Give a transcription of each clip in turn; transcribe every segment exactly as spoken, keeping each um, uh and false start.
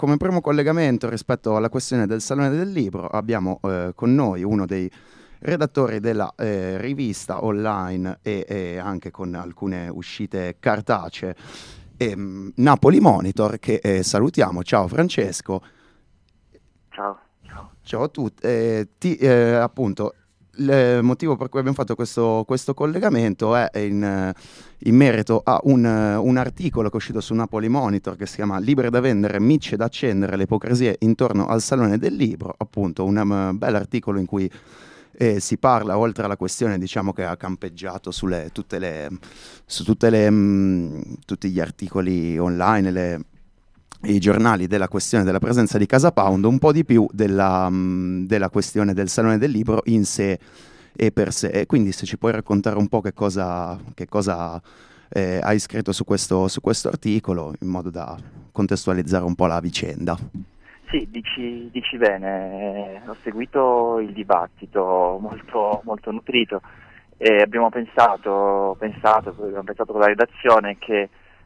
come primo collegamento rispetto alla questione del Salone del Libro abbiamo eh, con noi uno dei redattori della eh, rivista online e, e anche con alcune uscite cartacee, ehm, Napoli Monitor, che eh, salutiamo. Ciao Francesco. Ciao, ciao. Ciao a tutti. Eh, ti, eh, appunto, il motivo per cui abbiamo fatto questo, questo collegamento è in, eh, in merito a un, eh, un articolo che è uscito su Napoli Monitor che si chiama Libri da vendere, micce da accendere, le ipocrisie intorno al Salone del Libro. Appunto, un um, bel articolo in cui eh, si parla, oltre alla questione, diciamo, che ha campeggiato sulle, tutte le, su tutte le, mh, tutti gli articoli online, le, i giornali, della questione della presenza di Casa Pound, un po' di più della, mh, della questione del Salone del Libro in sé e per sé. E quindi se ci puoi raccontare un po' che cosa, che cosa eh, hai scritto su questo, su questo articolo, in modo da contestualizzare un po' la vicenda. Sì, dici, dici bene, eh, ho seguito il dibattito molto, molto nutrito e abbiamo pensato, pensato, abbiamo pensato con la redazione che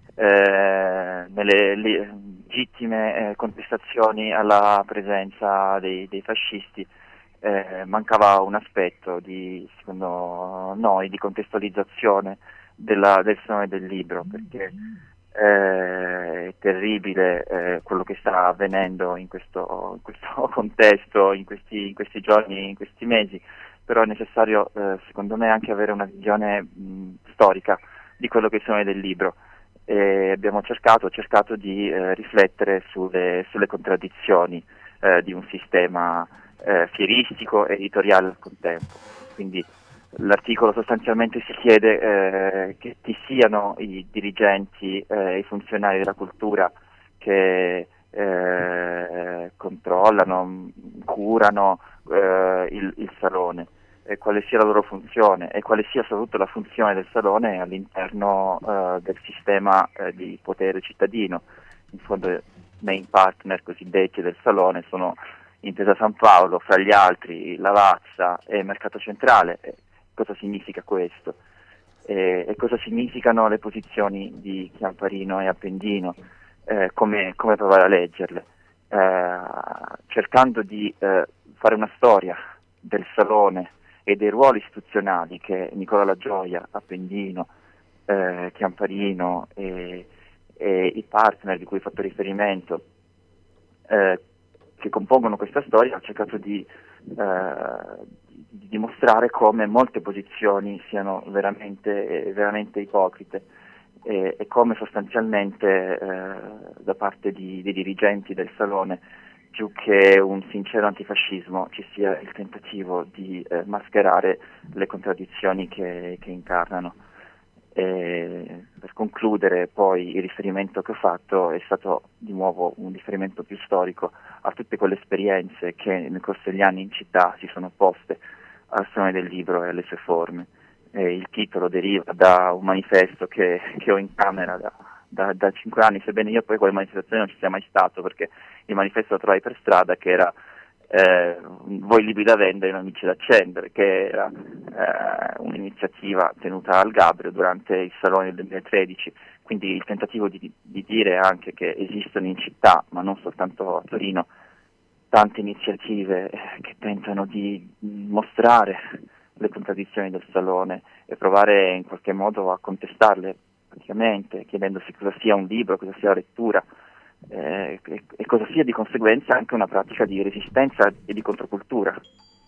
eh, nelle le- legittime eh, contestazioni alla presenza dei, dei fascisti eh, mancava un aspetto di, secondo noi, di contestualizzazione della, del Salone del Libro, perché eh, è terribile eh, quello che sta avvenendo in questo, in questo contesto, in questi, in questi giorni, in questi mesi, però è necessario eh, secondo me anche avere una visione mh, storica di quello che sono del libro. E abbiamo cercato, cercato di eh, riflettere sulle, sulle contraddizioni eh, di un sistema eh, fieristico e editoriale al contempo. Quindi l'articolo sostanzialmente si chiede eh, che ci siano i dirigenti e eh, i funzionari della cultura che eh, controllano, curano eh, il, il salone, e quale sia la loro funzione e quale sia soprattutto la funzione del salone all'interno eh, del sistema eh, di potere cittadino. In fondo i main partner cosiddetti del salone sono Intesa San Paolo, fra gli altri Lavazza e Mercato Centrale. Cosa significa questo? Eh, e cosa significano le posizioni di Chiamparino e Appendino? Eh, come, come provare a leggerle? Eh, cercando di eh, fare una storia del salone e dei ruoli istituzionali che Nicola La Gioia, Appendino, eh, Chiamparino e, e i partner di cui ho fatto riferimento eh, che compongono questa storia, ho cercato di, eh, di dimostrare come molte posizioni siano veramente, veramente ipocrite e, e come sostanzialmente eh, da parte di, dei dirigenti del Salone, più che un sincero antifascismo, ci sia il tentativo di eh, mascherare le contraddizioni che, che incarnano. E per concludere, poi il riferimento che ho fatto è stato di nuovo un riferimento più storico a tutte quelle esperienze che nel corso degli anni in città si sono opposte al Salone del Libro e alle sue forme. E il titolo deriva da un manifesto che, che ho in camera da, da, da cinque anni, sebbene io poi quella manifestazione non ci sia mai stato, perché il manifesto lo trovai per strada, che era eh, voi libri da vendere, non amici da accendere, che era eh, un'iniziativa tenuta al Gabbro durante il Salone del duemilatredici, quindi il tentativo di, di dire anche che esistono in città, ma non soltanto a Torino, tante iniziative che tentano di mostrare le contraddizioni del Salone e provare in qualche modo a contestarle praticamente, chiedendosi cosa sia un libro, cosa sia la lettura, eh, e, e cosa sia di conseguenza anche una pratica di resistenza e di controcultura.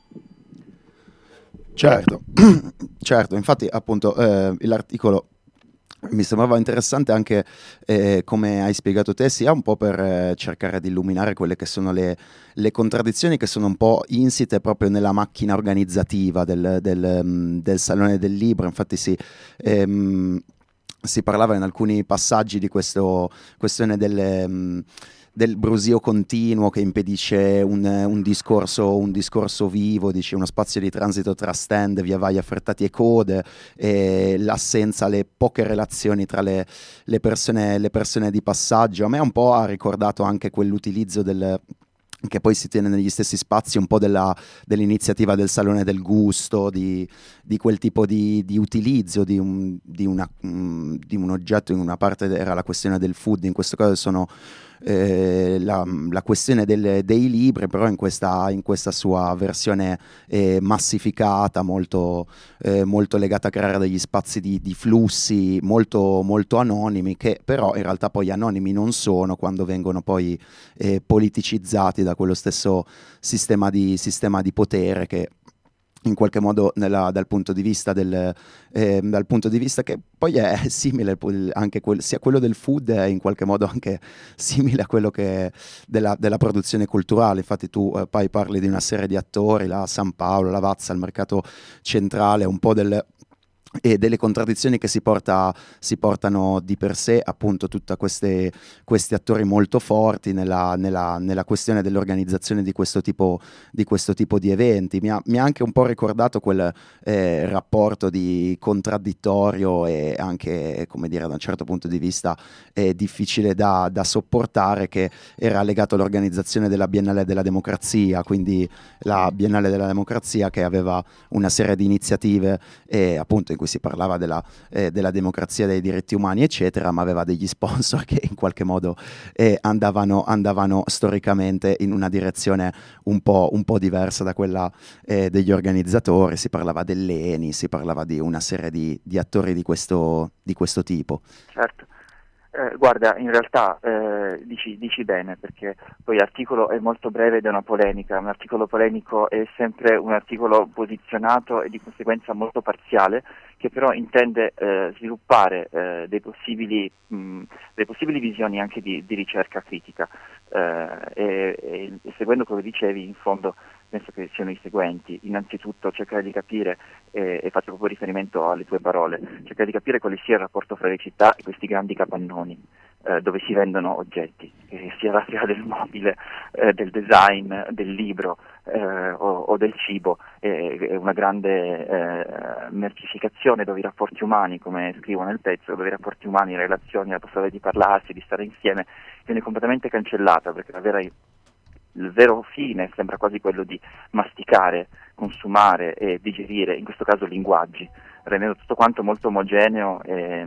Certo, certo, infatti appunto eh, l'articolo mi sembrava interessante anche eh, come hai spiegato te, sia un po' per eh, cercare di illuminare quelle che sono le, le contraddizioni che sono un po' insite proprio nella macchina organizzativa del, del, mm, del Salone del Libro. Infatti si, ehm, si parlava in alcuni passaggi di questo questione delle... mm, del brusio continuo che impedisce un, un discorso, un discorso vivo, dice uno spazio di transito tra stand, via vai affrettati e code, e l'assenza, le poche relazioni tra le, le persone, le persone di passaggio. A me un po' ha ricordato anche quell'utilizzo del che poi si tiene negli stessi spazi un po' della, dell'iniziativa del Salone del Gusto, di, di quel tipo di, di utilizzo di un, di, una, mm, di un oggetto. In una parte era la questione del food, in questo caso sono eh, la, la questione del, dei libri, però in questa, in questa sua versione eh, massificata, molto, eh, molto legata a creare degli spazi di, di flussi molto, molto anonimi, che però in realtà poi anonimi non sono quando vengono poi eh, politicizzati da quello stesso sistema di, sistema di potere che in qualche modo nella, dal punto di vista del eh, dal punto di vista che poi è simile anche quel, sia quello del food è in qualche modo anche simile a quello che della, della produzione culturale. Infatti tu eh, poi parli di una serie di attori, la San Paolo, la Vazza, il mercato centrale, un po' del e delle contraddizioni che si, porta, si portano di per sé appunto tutti questi attori molto forti nella, nella, nella questione dell'organizzazione di questo tipo di, questo tipo di eventi. Mi ha, mi ha anche un po' ricordato quel eh, rapporto di contraddittorio e anche, come dire, da un certo punto di vista eh, difficile da, da sopportare, che era legato all'organizzazione della Biennale della Democrazia, quindi la Biennale della Democrazia che aveva una serie di iniziative eh, appunto in cui si parlava della, eh, della democrazia, dei diritti umani eccetera, ma aveva degli sponsor che in qualche modo eh, andavano, andavano storicamente in una direzione un po', un po' diversa da quella eh, degli organizzatori. Si parlava dell'Eni, si parlava di una serie di, di attori di questo, di questo tipo. Certo. Eh, guarda, in realtà eh, dici, dici bene, perché poi l'articolo è molto breve ed è una polemica. Un articolo polemico è sempre un articolo posizionato e di conseguenza molto parziale, che però intende eh, sviluppare eh, dei possibili, mh, delle possibili visioni anche di, di ricerca critica. Eh, e, e, e seguendo quello che dicevi, in fondo penso che siano i seguenti. Innanzitutto cercare di capire, eh, e faccio proprio riferimento alle tue parole, cercare di capire quale sia il rapporto fra le città e questi grandi capannoni eh, dove si vendono oggetti, che sia la fiera del mobile, eh, del design, del libro eh, o, o del cibo. È, è una grande eh, mercificazione dove i rapporti umani, come scrivo nel pezzo, dove i rapporti umani, le relazioni, la possibilità di parlarsi, di stare insieme, viene completamente cancellata, perché la vera il vero fine sembra quasi quello di masticare, consumare e digerire, in questo caso linguaggi, rendendo tutto quanto molto omogeneo e,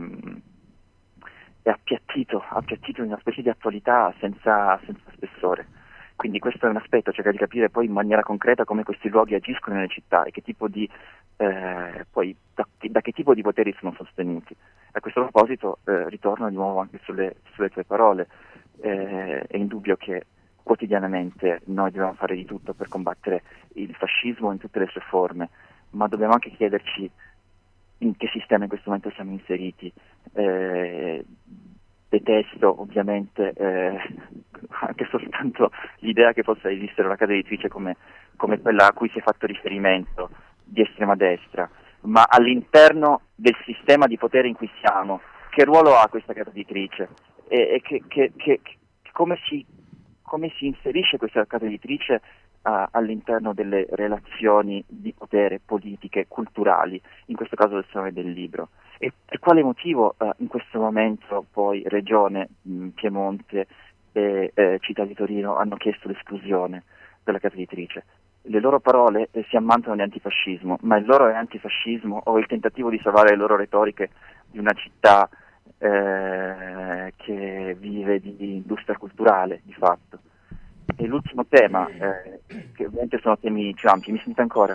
e appiattito, appiattito in una specie di attualità senza, senza spessore. Quindi questo è un aspetto, cercare di capire poi in maniera concreta come questi luoghi agiscono nelle città e che tipo di, eh, poi, da, da che tipo di poteri sono sostenuti. A questo proposito eh, ritorno di nuovo anche sulle, sulle tue parole. Eh, è indubbio che quotidianamente noi dobbiamo fare di tutto per combattere il fascismo in tutte le sue forme, ma dobbiamo anche chiederci in che sistema in questo momento siamo inseriti. Eh, detesto ovviamente eh, anche soltanto l'idea che possa esistere una casa editrice come, come quella a cui si è fatto riferimento di estrema destra, ma all'interno del sistema di potere in cui siamo, che ruolo ha questa casa editrice e, e che, che, che, che, come si come si inserisce questa casa editrice uh, all'interno delle relazioni di potere politiche, culturali, in questo caso del Salone del Libro. E per quale motivo uh, in questo momento poi Regione, mh, Piemonte e eh, Città di Torino hanno chiesto l'esclusione della casa editrice? Le loro parole eh, si ammantano di antifascismo, ma il loro è antifascismo o il tentativo di salvare le loro retoriche di una città Eh, che vive di, di industria culturale di fatto. E l'ultimo tema, eh, che ovviamente sono temi più ampi, mi sente ancora?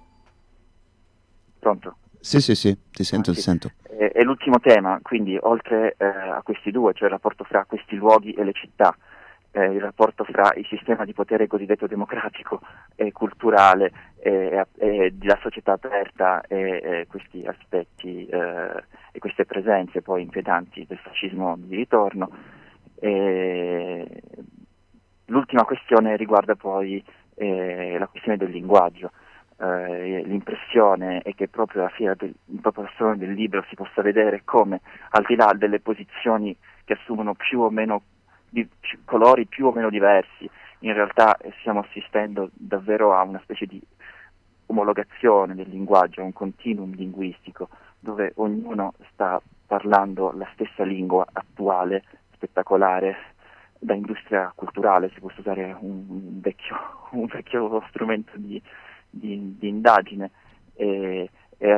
Pronto? Sì, sì, sì, ti sento, Ah, ti sì. sento. E, e l'ultimo tema, quindi oltre eh, a questi due, cioè il rapporto fra questi luoghi e le città, eh, il rapporto fra il sistema di potere cosiddetto democratico e culturale e, e della società aperta e, e questi aspetti eh, e queste presenze poi inquietanti del fascismo di ritorno. E l'ultima questione riguarda poi eh, la questione del linguaggio. Eh, l'impressione è che proprio alla fiera del, proprio al Salone del Libro si possa vedere come, al di là delle posizioni che assumono più o meno di, più, colori più o meno diversi, in realtà eh, stiamo assistendo davvero a una specie di omologazione del linguaggio, a un continuum linguistico dove ognuno sta parlando la stessa lingua attuale, spettacolare, da industria culturale, se posso usare un, un, vecchio, un vecchio strumento di, di, di indagine. E, e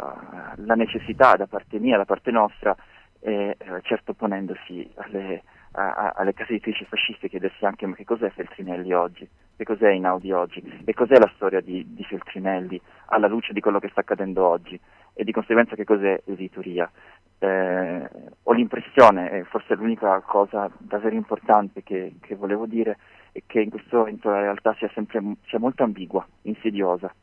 allora la necessità da parte mia, da parte nostra, è eh, certo ponendosi alle, a, a, alle case editrici fasciste chiedersi anche ma che cos'è Feltrinelli oggi, che cos'è Einaudi oggi, e cos'è la storia di, di Feltrinelli alla luce di quello che sta accadendo oggi, e di conseguenza che cos'è l'editoria. Eh, ho l'impressione, e forse è l'unica cosa davvero importante che, che volevo dire, è che in questo momento la realtà sia sempre sia molto ambigua, insidiosa.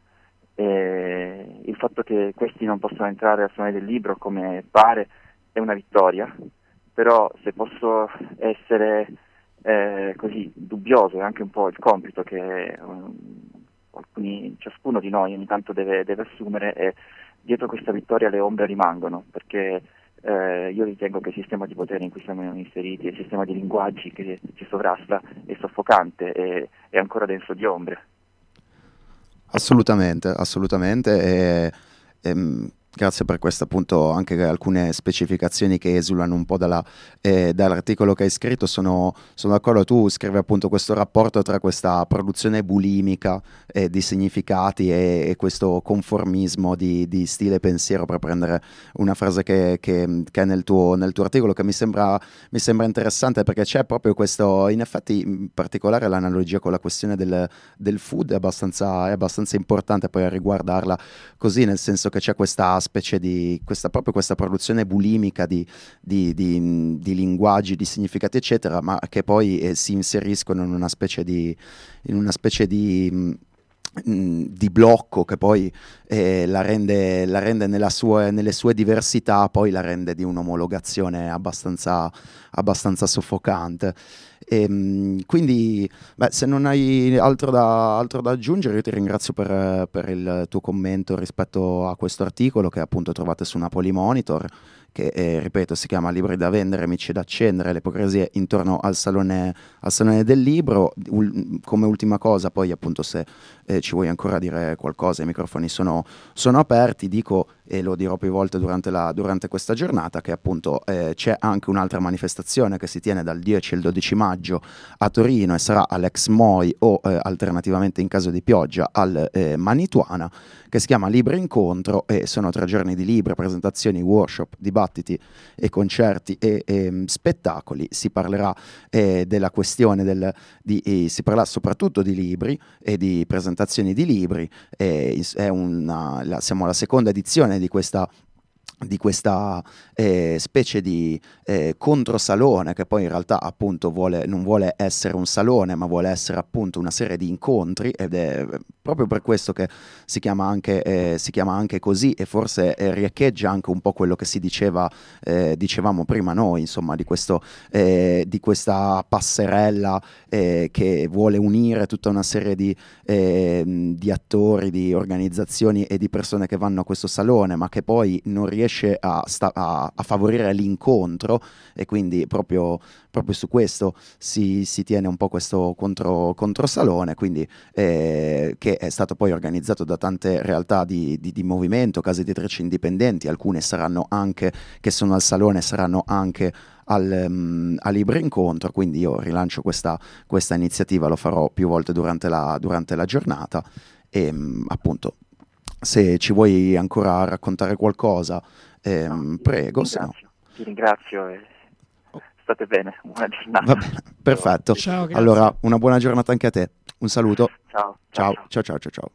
Eh, il fatto che questi non possano entrare al Salone del Libro come pare è una vittoria, però se posso essere eh, così dubbioso, è anche un po' il compito che um, alcuni, ciascuno di noi ogni tanto deve, deve assumere, e dietro questa vittoria le ombre rimangono, perché eh, io ritengo che il sistema di potere in cui siamo inseriti, il sistema di linguaggi che ci sovrasta, è soffocante e è ancora denso di ombre. Assolutamente, assolutamente. E, ehm, grazie per questo, appunto, anche alcune specificazioni che esulano un po' dalla, eh, dall'articolo che hai scritto. Sono, sono d'accordo, tu scrivi appunto questo rapporto tra questa produzione bulimica eh, di significati e, e questo conformismo di, di stile e pensiero, per prendere una frase che, che, che è nel tuo, nel tuo articolo, che mi sembra, mi sembra interessante, perché c'è proprio questo, in effetti in particolare l'analogia con la questione del, del food è abbastanza, è abbastanza importante poi a riguardarla così, nel senso che c'è questa specie di questa, proprio questa produzione bulimica di, di, di, di linguaggi, di significati eccetera, ma che poi eh, si inseriscono in una specie di in una specie di mh, di blocco che poi eh, la rende, la rende nella sua, nelle sue diversità, poi la rende di un'omologazione abbastanza, abbastanza soffocante. E, mh, quindi beh, se non hai altro da, altro da aggiungere, io ti ringrazio per, per il tuo commento rispetto a questo articolo, che appunto trovate su Napoli Monitor, che eh, ripeto si chiama Libri da vendere, amici da accendere, le ipocrisie intorno al salone, al salone del libro. Ul- come ultima cosa, poi appunto se eh, ci vuoi ancora dire qualcosa, i microfoni sono, sono aperti, dico, e lo dirò più volte durante, la, durante questa giornata, che appunto eh, c'è anche un'altra manifestazione che si tiene dal dieci al dodici maggio a Torino, e sarà all'Ex Moi o eh, alternativamente, in caso di pioggia, al eh, Manituana, che si chiama Libri Incontro, e sono tre giorni di libri, presentazioni, workshop, dibattiti e concerti e, e spettacoli. Si parlerà eh, della questione del, di, eh, si parlerà soprattutto di libri e di presentazioni di libri. Eh, è una, la, siamo alla seconda edizione di questa di questa eh, specie di eh, controsalone, che poi in realtà appunto vuole, non vuole essere un salone, ma vuole essere appunto una serie di incontri, ed è proprio per questo che si chiama anche, eh, si chiama anche così, e forse eh, riecheggia anche un po' quello che si diceva, eh, dicevamo prima noi, insomma, di, questo, eh, di questa passerella eh, che vuole unire tutta una serie di, eh, di attori, di organizzazioni e di persone che vanno a questo salone, ma che poi non riesce A, sta- a, a favorire l'incontro, e quindi proprio, proprio su questo si, si tiene un po' questo contro, controsalone, quindi, eh, che è stato poi organizzato da tante realtà di, di, di movimento, case editrici indipendenti. Alcune saranno anche, che sono al salone, saranno anche al, um, a Libri Incontro, quindi io rilancio questa, questa iniziativa, lo farò più volte durante la, durante la giornata, e um, appunto, se ci vuoi ancora raccontare qualcosa, ehm, No, prego, ti se no. ringrazio, ti ringrazio e state bene, buona Va giornata. bene, perfetto. Ciao, grazie. Allora, una buona giornata anche a te. Un saluto. Ciao, ciao, Ciao, ciao. ciao, ciao, ciao, ciao.